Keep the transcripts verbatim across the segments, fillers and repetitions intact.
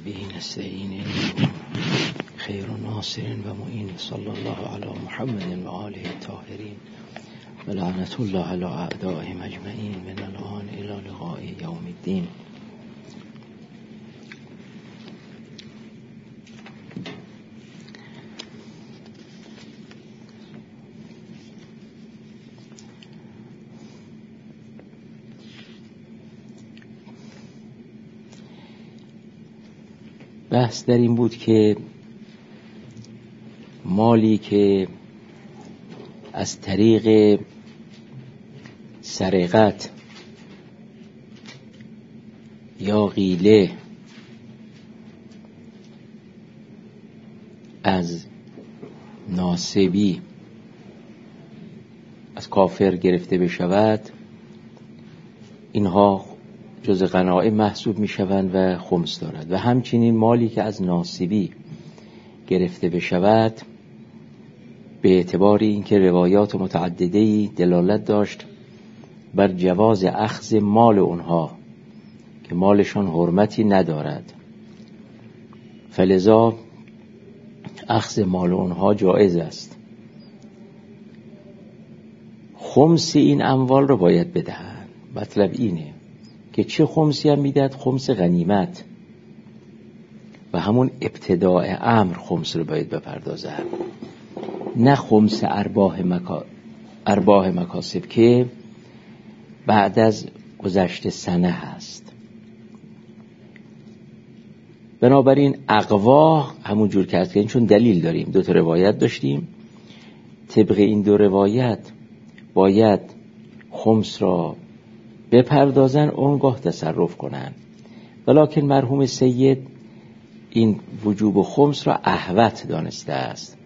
به نستعين خير ناصر ومعين صلى الله على محمد وآله الطاهرين ولعنة الله على أعدائهم أجمعين من الآن إلى لقاء يوم الدين. بحث در این بود که مالی که از طریق سرقت یا غیله از ناصبی از کافر گرفته بشود، اینها جز غنایم محسوب می شوند و خمس دارد. و همچنین مالی که از ناصبی گرفته بشود، به اعتبار اینکه روایات متعدده‌ای دلالت داشت بر جواز اخذ مال اونها که مالشان حرمتی ندارد، فلذا اخذ مال اونها جایز است. خمس این اموال رو باید بدهند. مطلب اینه که چه خمسی هم میدهد؟ خمس غنیمت و همون ابتداء امر خمس رو باید بپردازد، نه خمس ارباح مکا... ارباح مکاسب که بعد از گذشت سنه هست. بنابراین اقوا همون جور که هست، چون دلیل داریم، دو تا روایت داشتیم، طبق این دو روایت باید خمس را بپردازن، اونگاه تصرف کنن. ولیکن مرحوم سید این وجوب خمس را احوط دانسته است،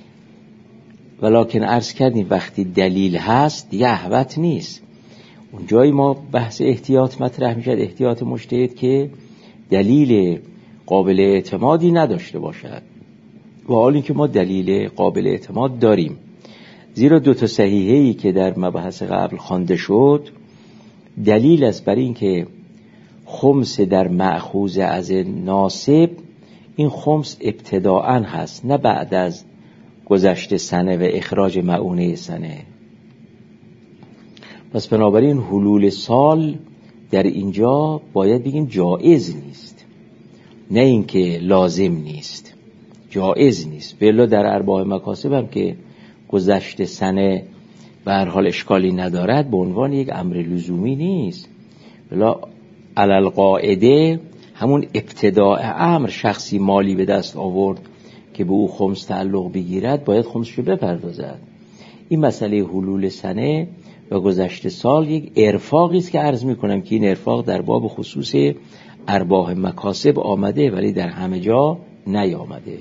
ولیکن عرض کردیم وقتی دلیل هست دیگه احوط نیست. اونجایی ما بحث احتیاط مطرح میشد، احتیاط مجتهد که دلیل قابل اعتمادی نداشته باشد، و حال اینکه ما دلیل قابل اعتماد داریم، زیرا دو تا صحیحه‌ای که در مبحث قبل خوانده شد دلیل است بر این که خمس در مأخوذ از ناصب، این خمس ابتداءً هست، نه بعد از گذشت سنه و اخراج مؤونه سنه. پس بنابراین حلول سال در اینجا باید بگیم جایز نیست، نه اینکه لازم نیست، جایز نیست. بلا در ارباح مکاسب هم که گذشت سنه به هر حال اشکالی ندارد، به عنوان یک امر لزومی نیست. بلا علل قاعده همون ابتداء امر شخصی مالی به دست آورد که به او خمس تعلق بگیرد، باید خمسش رو بپردازد. این مسئله حلول سنه و گذشت سال یک ارفاقی است که عرض میکنم که این ارفاق در باب خصوص ارباح مکاسب آمده ولی در همه جا نیامده.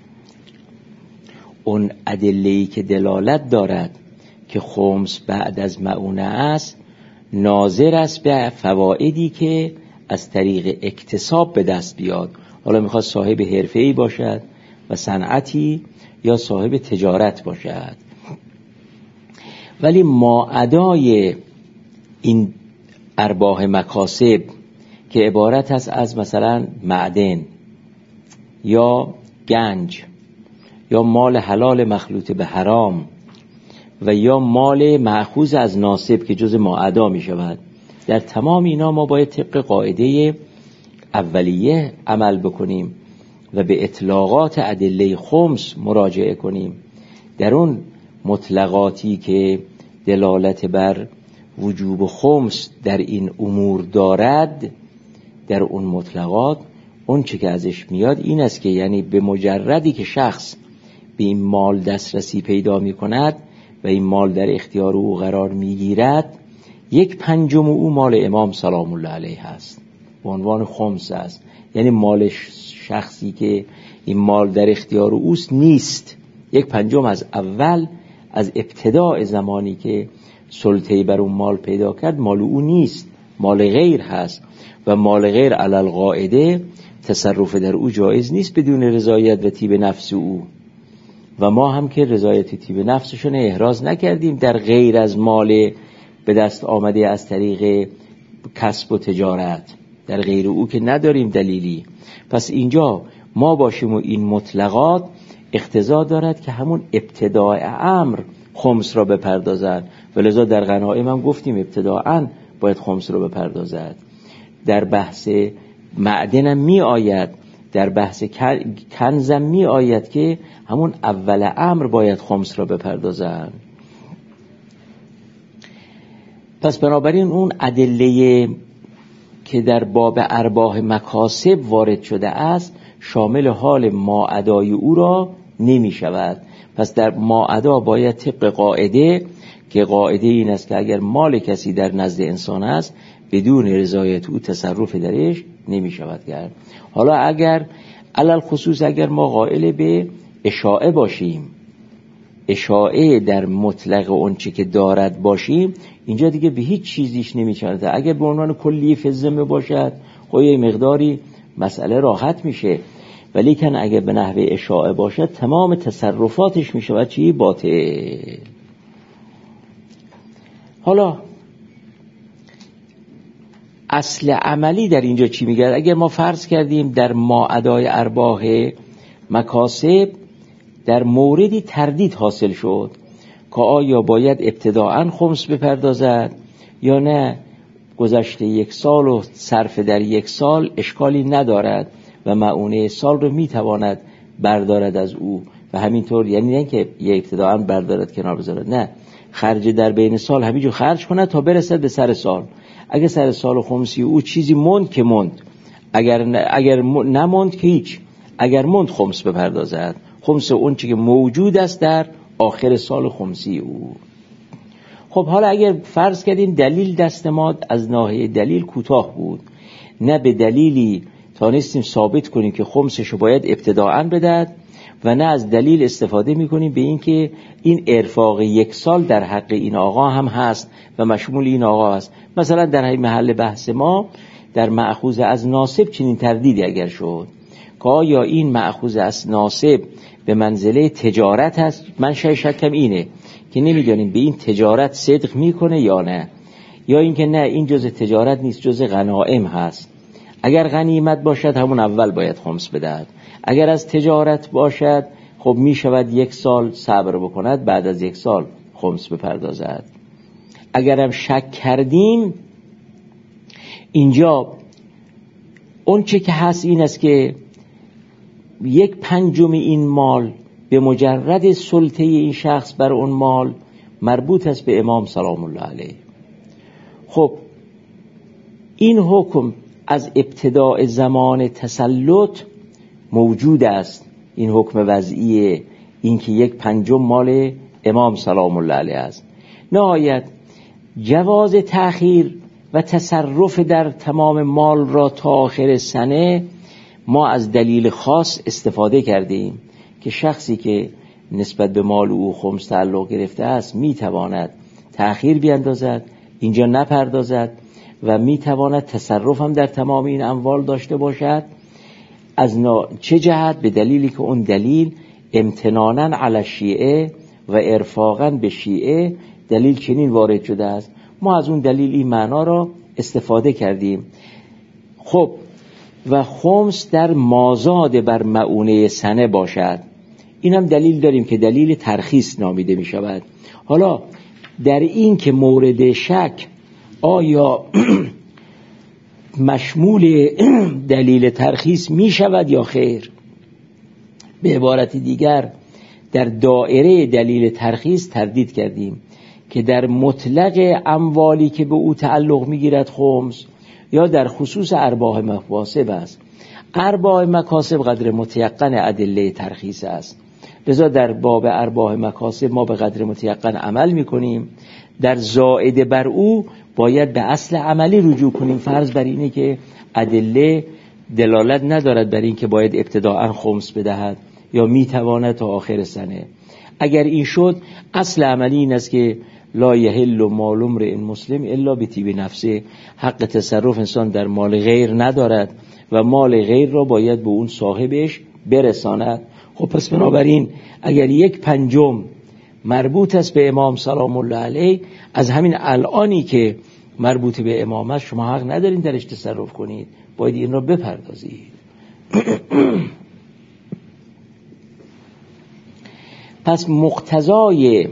اون ادله‌ای که دلالت دارد که خمس بعد از مؤونه است، ناظر است به فوائدی که از طریق اکتساب به دست بیاد. حالا میخواد صاحب حرفه‌ای باشد و صنعتی یا صاحب تجارت باشد. ولی ماعدای این ارباح مکاسب که عبارت است از مثلا معدن یا گنج یا مال حلال مخلوط به حرام و یا مال مأخوذ از ناصب که جز ماعدا می شود، در تمام اینا ما باید طبق قاعده اولیه عمل بکنیم و به اطلاقات ادله خمس مراجعه کنیم. در اون مطلقاتی که دلالت بر وجوب خمس در این امور دارد، در اون مطلقات اون چه که ازش میاد این است که یعنی به مجردی که شخص به این مال دسترسی پیدا می کند و این مال در اختیار او قرار می گیرد، یک پنجم او مال امام سلام الله علیه هست، به عنوان خمس است. یعنی مال شخصی که این مال در اختیار اوست نیست، یک پنجم از اول، از ابتداء زمانی که سلطه‌ای بر اون مال پیدا کرد، مال او نیست، مال غیر هست و مال غیر علل قاعده تصرف در او جایز نیست بدون رضایت و طیب نفس او. و ما هم که رضایت طیب نفسشون احراز نکردیم در غیر از مال به دست آمده از طریق کسب و تجارت. در غیر او که نداریم دلیلی. پس اینجا ما باشیم و این مطلقات اقتضا دارد که همون ابتداء امر خمس را بپردازد، ولذا در غنایم هم گفتیم ابتداءً باید خمس را بپردازد. در بحث معدنم می آید، در بحث کنزم می آید که همون اول امر باید خمس را بپردازد. پس بنابراین اون ادله که در باب ارباح مکاسب وارد شده است شامل حال ماعدای او را نمی شود. پس در ماعدا باید طبق قاعده، که قاعده این است که اگر مال کسی در نزد انسان است بدون رضایت او تصرف درش نمی شود کرد. حالا اگر علل خصوص اگر ما قائل به اشاعه باشیم، اشاعه در مطلق اون چی که دارد باشیم، اینجا دیگه به هیچ چیزیش نمی شود. اگر به عنوان کلی فزمه باشد خب یه مقداری مسئله راحت میشه، ولی کن اگر به نحوه اشاعه باشد تمام تصرفاتش می شود چی؟ باطل. حالا اصل عملی در اینجا چی میگه؟ اگر ما فرض کردیم در ماعدای ارباح مکاسب در موردی تردید حاصل شد که آیا باید ابتداءً خمس بپردازد یا نه، گذشته یک سال و صرف در یک سال اشکالی ندارد و مؤونه سال رو میتواند بردارد از او و همینطور، یعنی نه که یه ابتداءً بردارد کنار بذارد، نه، خرج در بین سال همینجور خرج کنه تا برسد به سر سال. اگر سر سال و خمسی او چیزی موند که موند، اگر اگر نموند که هیچ، اگر موند خمس بپردازد، خمس اون چی که موجود است در آخر سال خمسی او. خب حالا اگر فرض کردیم دلیل دست ما از ناحیه دلیل کوتاه بود، نه به دلیلی تانستیم ثابت کنیم که خمسشو باید ابتداءً بدهد و نه از دلیل استفاده میکنیم به این که این ارفاق یک سال در حق این آقا هم هست و مشمول این آقا هست. مثلا در این محل بحث ما در مأخوذ از ناسب چنین تردیدی اگر شد که آیا این مأخوذ از ناسب به منزله تجارت هست، من شای شکم اینه که نمیدونیم به این تجارت صدق میکنه یا نه، یا اینکه نه این جز تجارت نیست، جز غنائم هست. اگر غنیمت باشد همون اول باید خمس بدهد، اگر از تجارت باشد خب می شود یک سال صبر بکند، بعد از یک سال خمس بپردازد. اگرم شک کردیم اینجا اون چه که هست این است که یک پنجم این مال به مجرد سلطه این شخص بر اون مال مربوط است به امام سلام الله علیه. خب این حکم از ابتداء زمان تسلط موجود است، این حکم وضعی، این که یک پنجم مال امام سلام الله علیه است. نهایت جواز تأخیر و تصرف در تمام مال را تا آخر سنه ما از دلیل خاص استفاده کردیم که شخصی که نسبت به مال او خمس تعلق گرفته است میتواند تأخیر بیندازد، اینجا نپردازد و میتواند تصرف هم در تمام این اموال داشته باشد. از نا... چه جهت؟ به دلیلی که اون دلیل امتناناً علی شیعه و ارفاقاً به شیعه دلیل چنین وارد شده است. ما از اون دلیل این معنا را استفاده کردیم. خب و خمس در مازاد بر مؤونه سنه باشد، این هم دلیل داریم که دلیل ترخیص نامیده می شود. حالا در این که مورد شک آیا مشمول دلیل ترخیص می شود یا خیر، به عبارت دیگر در دائره دلیل ترخیص تردید کردیم که در مطلق اموالی که به او تعلق می گیرد خمس یا در خصوص ارباح مکاسب است. ارباح مکاسب قدر متیقن ادله ترخیص است، لذا در باب ارباح مکاسب ما به قدر متیقن عمل می کنیم. در زائده بر او باید به اصل عملی رجوع کنیم. فرض بر اینه که ادله دلالت ندارد بر این که باید ابتداءً خمس بدهد یا میتواند تا آخر سنه. اگر این شد اصل عملی این است که لا یحل مال امرئ مسلم الا بطیب نفسه، حق تصرف انسان در مال غیر ندارد و مال غیر را باید به اون صاحبش برساند. خب پس بنابراین اگر یک پنجم مربوط است به امام سلام الله علیه، از همین الانی که مربوط به امامت شما حق ندارین درش تصرف کنید، باید این را بپردازید. پس مقتضای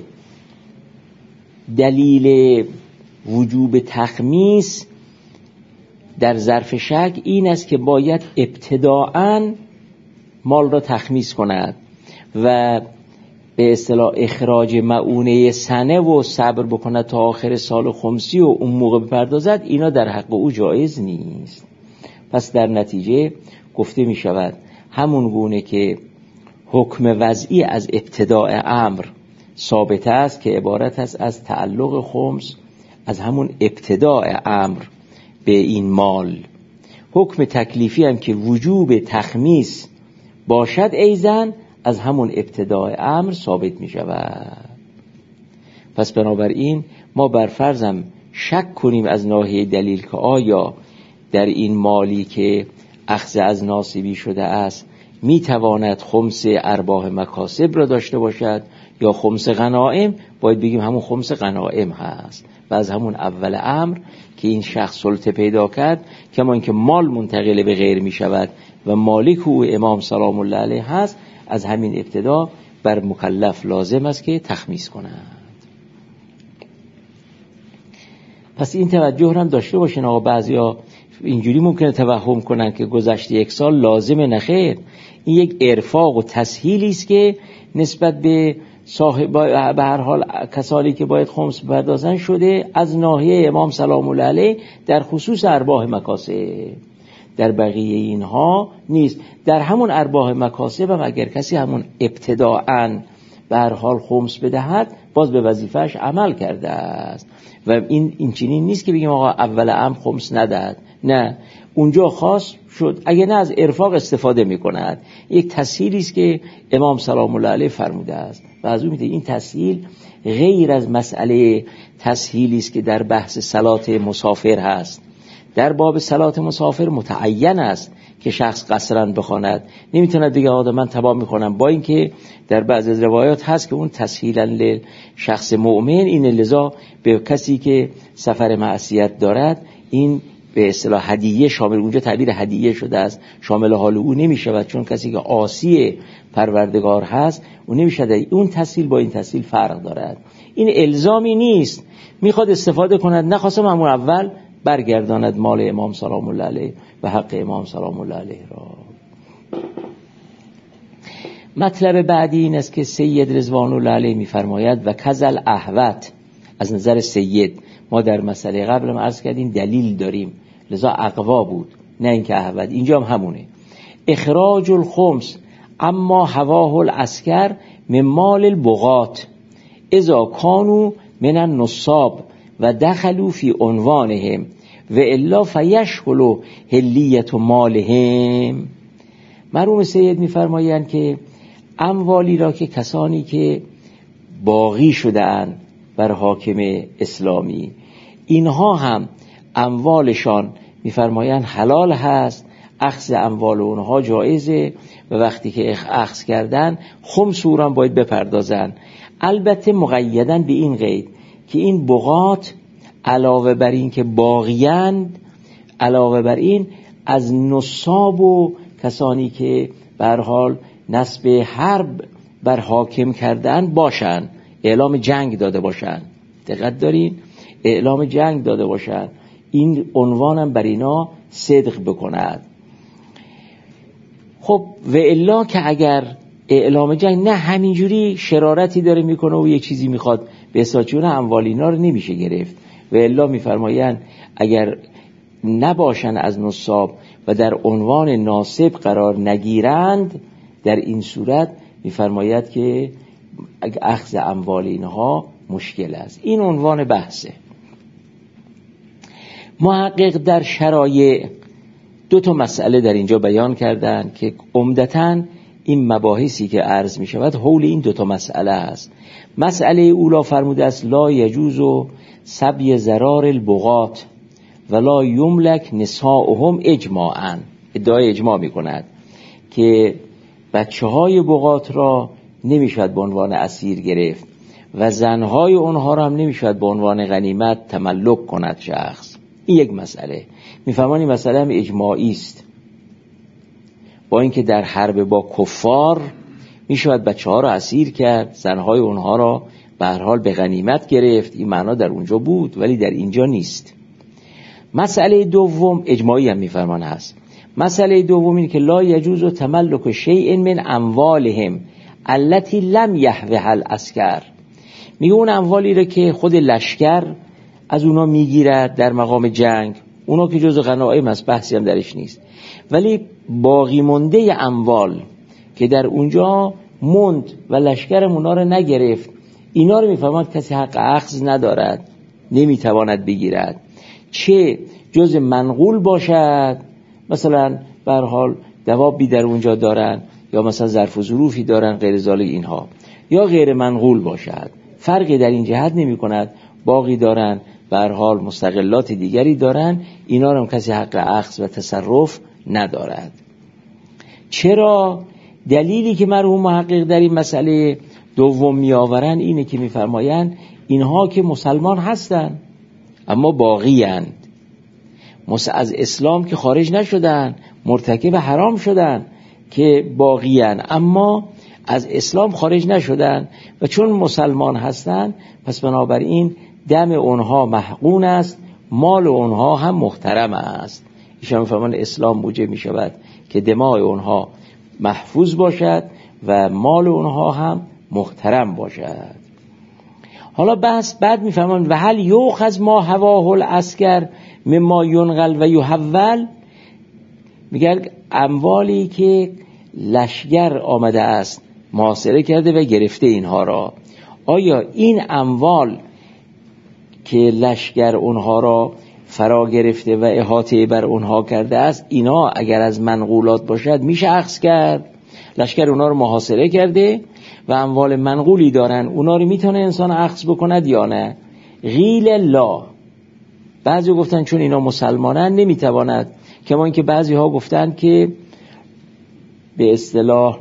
دلیل وجوب تخمیس در ظرف شک این است که باید ابتداءً مال را تخمیس کند و به اصطلاح اخراج مؤونه سنه و صبر بکند تا آخر سال خمسی و اون موقع بپردازد، اینا در حق او جایز نیست. پس در نتیجه گفته می شود همون گونه که حکم وضعی از ابتداء امر ثابت است که عبارت است از تعلق خمس از همون ابتداء امر به این مال، حکم تکلیفی هم که وجوب تخمیس باشد ایضاً از همون ابتداء امر ثابت می شود. پس بنابراین ما بر فرضم شک کنیم از ناحیه دلیل که آیا در این مالی که اخذ از ناصبی شده است می تواند خمس ارباح مکاسب را داشته باشد یا خمس غنائم، باید بگیم همون خمس غنائم هست و از همون اول امر که این شخص سلطه پیدا کرد، کما اینکه مال منتقل به غیر می شود و مالک او امام سلام الله علیه هست، از همین ابتدا بر مکلف لازم است که تخمیس کند. پس این توجه هم داشته باشین. آقا بعضیا اینجوری ممکنه توهم کنن که گذشته یک سال لازمه، نخیر، این یک ارفاق و تسهیلی است که نسبت به صاحب به هر حال کسانی که باید خمس بپردازن شده از ناحیه امام سلام الله علیه در خصوص ارباح مکاسب. در بقیه اینها نیست. در همون ارباح مکاسب هم اگر کسی همون ابتداءً به هر حال خمس بدهد باز به وظیفهش عمل کرده است و این این چنین نیست که بگیم آقا اول امر خمس ندهد، نه، اونجا خاص شد اگه نه از ارفاق استفاده میکند. یک تسهیلی است که امام سلام الله علیه فرموده است و از اون میده این تسهیل غیر از مسئله تسهیلی است که در بحث صلات مسافر هست. در باب صلات مسافر متعین است که شخص قصرا بخواند، نمیتونه دیگه آقا من تبا میکنم، با اینکه در بعض از روایات هست که اون تسهیلا لشخص مؤمن این، لذا به کسی که سفر معصیت دارد این به اصطلاح هدیه شامل، اونجا تعبیر هدیه شده است، شامل حال او نمیشود، چون کسی که عاصی پروردگار هست اون نمیشود. اون تسهیل با این تسهیل فرق دارد. این الزامی نیست، میخواد استفاده کند، نخواستم همون اول برگرداند مال امام سلام الله علیه و حق امام سلام الله علیه را. مطلب بعدی این است که سید رضوان الله علیه میفرماید و کذل احوت، از نظر سید ما در مسئله قبل هم عرض کردیم دلیل داریم لذا اقوا بود، نه اینکه احوت، اینجا هم همونه. اخراج الخمس اما هواه العسکر من مال البغات اذا کانوا من النصاب و دخلوا فی عنوانهم و الا فیشغل حلیت مالهم. مرحوم سید میفرمایند که اموالی را که کسانی که باغی شده‌اند بر حاکم اسلامی، اینها هم اموالشان میفرمایند حلال هست، اخذ اموال اونها جایزه و وقتی که اخذ کردن خمس او را باید بپردازن، البته مقیدن به این قید که این بغات علاوه بر این که باغیند، علاوه بر این از نصاب و کسانی که به هر حال نصب حرب بر حاکم کردن باشن، اعلام جنگ داده باشن، دقت دارین، اعلام جنگ داده باشن، این عنوانم بر اینا صدق بکند. خب و الا که اگر اعلام جنگ نه همینجوری شرارتی داره میکنه و یک چیزی میخواد به اساچون اموال اینا رو نمیشه گرفت. و الا میفرمایند اگر نباشن از نصاب و در عنوان ناصب قرار نگیرند، در این صورت میفرماید که اخذ اموال اینها مشکل است. این عنوان بحثه. محقق در شرایع دو تا مسئله در اینجا بیان کردن که عمدتاً این مباحثی که عرض می شود حول این دو تا مسئله است. مسئله اولا فرموده است لا یجوز سبی ضرار البغات ولا یملک نساؤهم اجماعاً، ادعای اجماع می کند که بچه های بغات را نمی شود به عنوان اسیر گرفت و زنهای اونها را هم نمیشود به عنوان غنیمت تملک کند شخص. این یک مسئله. میفهمان این مسئله هم اجماعی است، با اینکه در حرب با کفار میشود بچه ها را اسیر کرد، زنهای اونها را به هر حال به غنیمت گرفت، این معنا در اونجا بود ولی در اینجا نیست. مسئله دوم اجماعی هم میفرمان هست. مسئله دوم این که لا یجوز تملک شیء من اموالهم التي لم یحوها العسکر. میگه اون اموالی را که خود لشکر از اونا میگیرد در مقام جنگ، اونا که جز غنایم است، بحثی هم درش نیست، ولی باقی مونده اموال که در اونجا موند و لشکر اونا رو نگرفت، اینا رو میفهمد کسی حق اخذ ندارد، نمیتواند بگیرد، چه جز منقول باشد، مثلا به هر حال دوابی در اونجا دارن یا مثلا ظرف و ظروفی دارن غیر ذالک اینها، یا غیر منقول باشد، فرقی در این جهت نمی کند، باقی دارن به هر حال مستقلات دیگری دارن، اینا رو هم کسی حق اخذ و تصرف ندارد. چرا؟ دلیلی که مرحوم محقق در این مسئله دوم می آورن اینه که می فرمایند اینها که مسلمان هستند اما باقی اند، از اسلام که خارج نشدن، مرتکب حرام شدن که باقی اند، اما از اسلام خارج نشدن و چون مسلمان هستند پس بنابراین دم اونها محقون است، مال اونها هم محترم است. ایشان می‌فرمایند اسلام موجب می شود که دماء اونها محفوظ باشد و مال اونها هم محترم باشد. حالا بس بعد می‌فرمایند و هل یؤخذ ما هواه العسکر مما ینقل و یحول، میگه اموالی که لشکر آمده است محاصره کرده و گرفته اینها را، آیا این اموال که لشکر اونها را فرا گرفته و احاطه بر اونها کرده است، اینا اگر از منقولات باشد میشه اخذ کرد؟ لشکر اونها رو محاصره کرده و اموال منقولی دارن، اونا رو میتونه انسان اخذ بکند یا نه؟ قیل لا. بعضی گفتن چون اینا مسلمانن نمیتواند، کما اینکه بعضی ها گفتن که به اصطلاح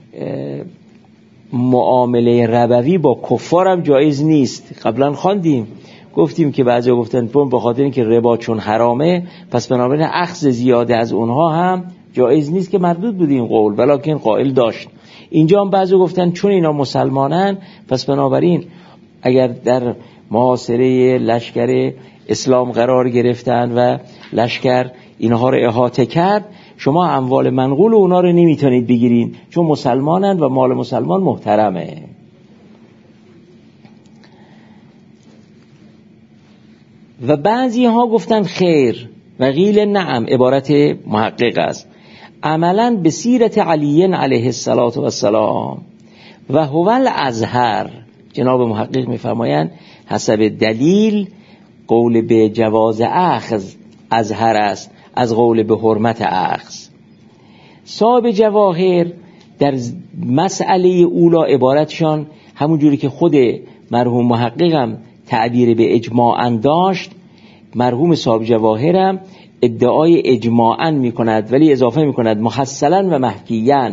معامله ربوی با کفار هم جایز نیست. قبلا خواندیم گفتیم که بعضی ها گفتن به خاطر اینکه ربا چون حرامه پس بنابراین اخذ زیاده از اونها هم جایز نیست، که مردود بود این قول ولکن قائل داشت. اینجا هم بعضی گفتن چون اینا مسلمانن پس بنابراین اگر در محاصره لشکر اسلام قرار گرفتن و لشکر اینها رو احاطه کرد، شما اموال منقول اونا رو نمیتونید بگیرین چون مسلمانن و مال مسلمان محترمه. و بعضی ها گفتن خیر و قیل نعم، عبارت محقق است، عملا به سیرت علی علیه السلام و هو الازهر. جناب محقق میفرمایند حسب دلیل قول به جواز اخذ ازهر است از قول به حرمت اخذ. صاحب جواهر در مسئله اولا عبارتشان همون جوری که خود مرحوم محققم تعبیر به اجماعاً داشت، مرحوم صاحب جواهرم ادعای اجماعاً می کند ولی اضافه می کند محصلاً و محکیاً.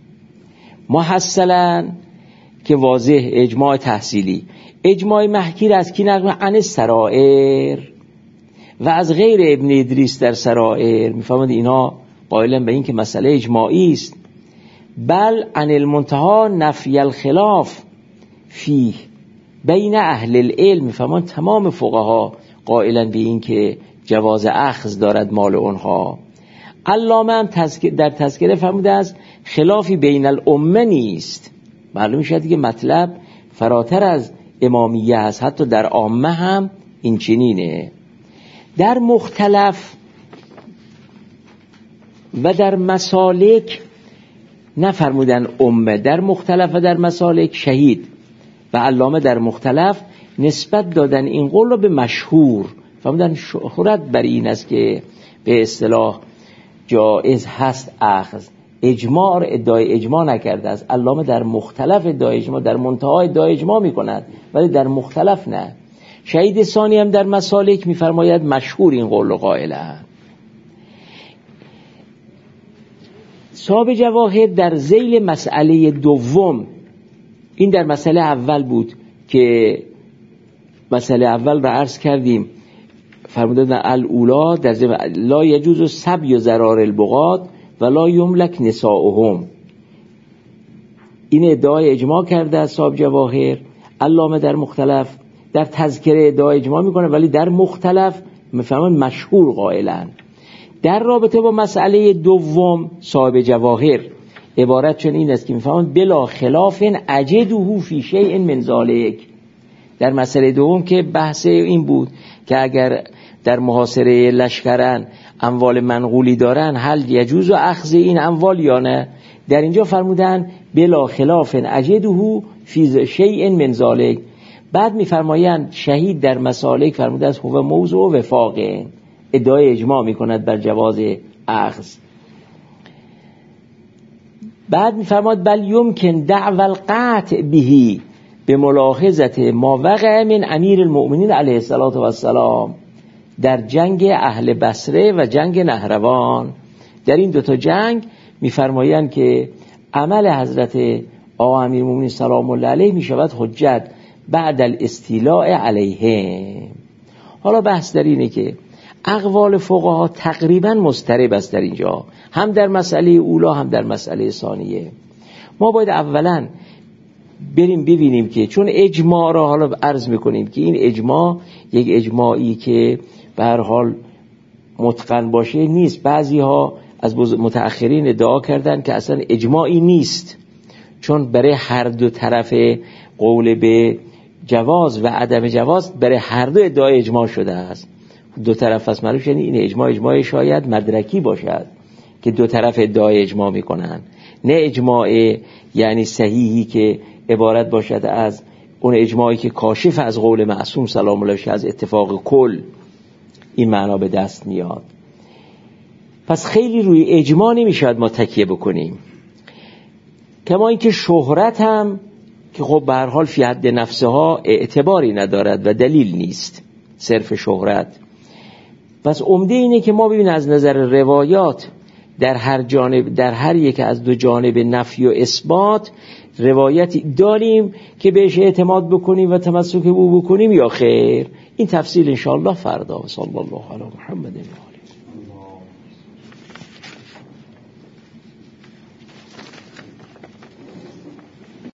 محصلاً که واضح اجماع تحصیلی، اجماع محکی را از کی نقل؟ عن سرائر و از غیر ابن ادریس در سرائر. میفهمید اینا قائلن به این که مسئله اجماعی است. بل عن المنتهى نفی الخلاف فیه بین اهل العلم. میفهمید تمام فقها قائلن به این که جواز اخذ دارد مال اونها. علامه هم در تذکره فرموده است خلافی بین الامه نیست. معلوم شد که مطلب فراتر از امامیه است، حتی در عامه هم این چنینه. در مختلف و در مسالک نفرمودن امه، در مختلف و در مسالک شهید و علامه در مختلف نسبت دادن این قول رو به مشهور، فرمودن شهرت بر این است که به اصطلاح جایز هست اخذ. اجماع را ادعای اجماع نکرده است. علامه در مختلف ادعای اجماع، در منتهای ادعای اجماع می کند ولی در مختلف نه. شهید ثانی هم در مسالک می‌فرماید مشهور این قول قائله. صاحب جواهر در ذیل مسئله دوم، این در مسئله اول بود که مسئله اول را عرض کردیم، فرمودن الاولا در زم... لا یجوز سبی و ضرار البغات و لا یملک نساؤهم. این ادعای اجماع کرده از صاحب جواهر. علامه در مختلف در تذکره ادعای اجماع میکنه، ولی در مختلف میفهمن مشهور قائلن. در رابطه با مسئله دوم صاحب جواهر عبارت چون این است که میفهمن بلا خلاف اجده فی شیء من ذلک. در مسئله دوم که بحث این بود که اگر در محاصره لشکرن اموال منقولی دارن هل یجوز و اخذ این اموال یا نه. در اینجا فرمودن بلا خلاف اجده فی شیء من ذلک. بعد میفرمایند شهید در مسالک فرموده است هو موضوع وفاقه، ادعای اجماع میکند بر جواز اخذ. بعد میفرماد بل یمکن دعوی القطع به به ملاحظت ما وقع من امیر المؤمنین علیه السلام در جنگ اهل بصره و جنگ نهروان. در این دوتا جنگ میفرمایند که عمل حضرت آقا امیر المؤمنین سلام الله علیه میشود حجت بعد الاستیلاء علیه. حالا بحث در اینه که اقوال فقها تقریبا مضطرب است در اینجا، هم در مسئله اولا هم در مسئله ثانیه. ما باید اولا بریم ببینیم که چون اجماع را حالا عرض میکنیم که این اجماع یک اجماعی که به هر حال متقن باشه نیست. بعضی ها از متأخرین ادعا کردن که اصلا اجماعی نیست، چون برای هر دو طرف قول به جواز و عدم جواز برای هر دو ادعای اجماع شده است. دو طرف از معلوم یعنی این اجماع اجماع شاید مدرکی باشد که دو طرف ادعای اجماع میکنن، نه اجماع یعنی صحیحی که عبارت باشد از اون اجماعی که کاشف از قول معصوم سلام الله علیه از اتفاق کل. این معنا به دست میاد. پس خیلی روی اجماع نمیشود ما تکیه بکنیم. کما اینکه شهرت هم که خب به هر حال فی حد نفسها اعتباری ندارد و دلیل نیست، صرف شهرت. پس عمده اینه که ما ببینیم از نظر روایات در هر جانب، در هر یک از دو جانب نفی و اثبات روایتی داریم که بهش اعتماد بکنیم و تمسک به او بکنیم یا خیر. این تفصیل انشاءالله فردا. صلی الله علی محمد و آله.